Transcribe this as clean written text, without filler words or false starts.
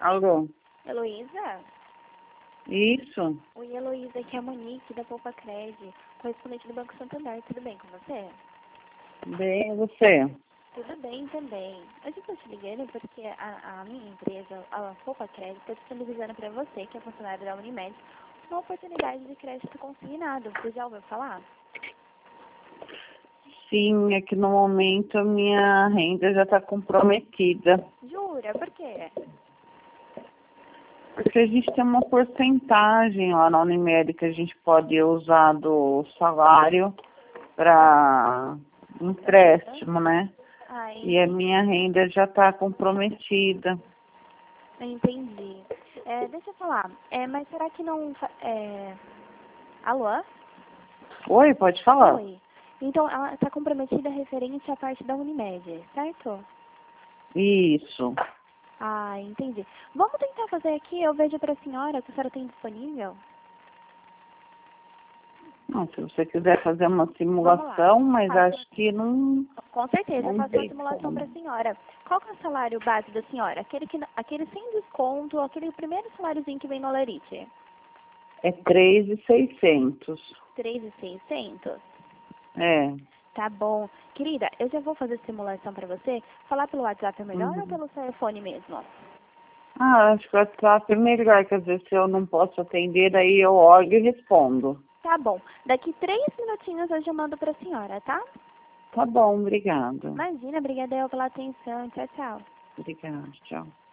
Alô? Heloísa? Isso? Oi, Heloísa, aqui é a Monique, da Poupa Cred, correspondente do Banco Santander. Tudo bem com você? Bem, e você? Tudo bem também. Eu estou te ligando porque a minha empresa, a Poupa Cred, está disponibilizando para você, que é funcionário da Unimed, uma oportunidade de crédito consignado. Você já ouviu falar? Sim, é que no momento a minha renda já está comprometida. Jura? Por quê? Porque a gente tem uma porcentagem lá na Unimed que a gente pode usar do salário para empréstimo, né? Ai, E a minha renda já está comprometida. entendi. Deixa eu falar, mas será que não... Alô? Oi, pode falar? Oi. Então, ela está comprometida referente à parte da Unimed, certo? Isso. Ah, entendi. Vamos tentar fazer aqui, eu vejo para a senhora, que a senhora tem disponível. Não, se você quiser fazer uma Vamos lá. simulação, mas Faço. acho que não, Com certeza, eu não faço uma tem simulação para a como. senhora. Qual que é o salário base da senhora? Aquele sem desconto, aquele primeiro saláriozinho que vem no Alerite? É 3.600. 3.600? É. Tá bom. Querida, eu já vou fazer simulação para você. Falar pelo WhatsApp é melhor ou Uhum. pelo telefone mesmo? Acho que o WhatsApp é melhor, que às vezes se eu não posso atender, aí eu olho e respondo. Tá bom. Daqui 3 minutinhos eu já mando para a senhora, tá? Tá bom, obrigada. Imagina, obrigada eu pela atenção. Tchau, tchau. Obrigada, tchau.